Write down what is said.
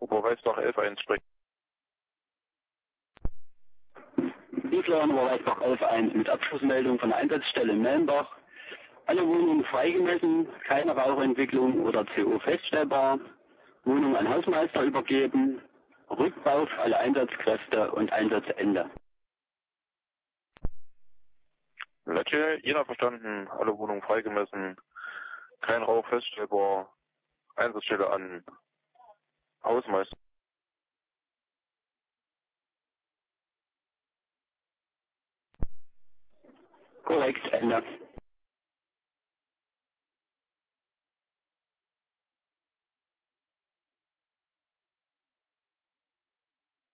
Oberweißbach 11.1 sprechen. Wiesler, Oberweißbach 11.1 mit Abschlussmeldung von der Einsatzstelle in Mellenbach. Alle Wohnungen freigemessen, keine Rauchentwicklung oder CO feststellbar. Wohnung an Hausmeister übergeben. Rückbau für alle Einsatzkräfte und Einsatzende. Lecce, Jena verstanden, alle Wohnungen freigemessen, kein Rauch feststellbar, Einsatzstelle an Hausmeister. Korrekt, Ende.